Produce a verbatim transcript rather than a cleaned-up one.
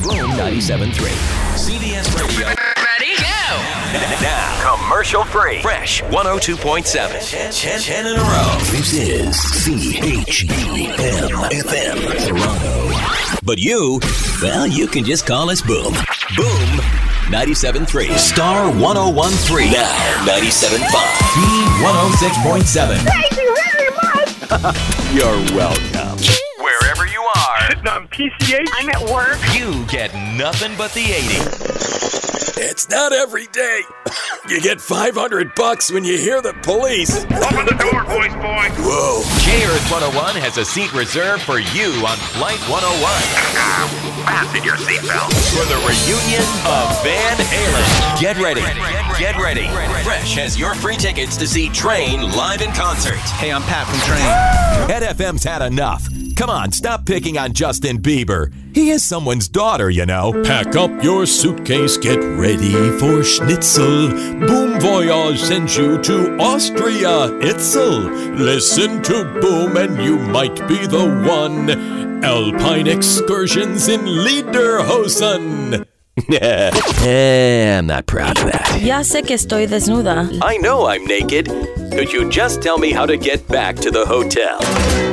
Boom ninety-seven point three. C B S Radio. Ready? Go! Now, commercial free. Fresh one oh two point seven. ten, ten, ten in a row. This is C H B M F M Toronto. But you, well, you can just call us Boom. Boom ninety-seven point three. Star one oh one point three. Now ninety-seven point five. B one oh six point seven. Thank you very much. You're welcome. Wherever you are, I'm P C H. I'm at work. you get nothing but the eighty. It's not every day. You get five hundred bucks when you hear the police. Open the door, boys, boy. Whoa. K Earth one oh one has a seat reserved for you on Flight one oh one. Fasten your seatbelt. For the reunion of Van Halen. Get ready. Get ready. Fresh has your free tickets to see Train live in concert. Hey, I'm Pat from Train. Ed F M's had enough. Come on, stop picking on Justin Bieber. He is someone's daughter, you know. Pack up your suitcase, get ready for schnitzel. Boom Voyage sends you to Austria, Itzel. Listen to Boom and you might be the one. Alpine excursions in Lederhosen. I'm not proud of that. Ya sé que estoy desnuda. I know I'm naked. Could you just tell me how to get back to the hotel?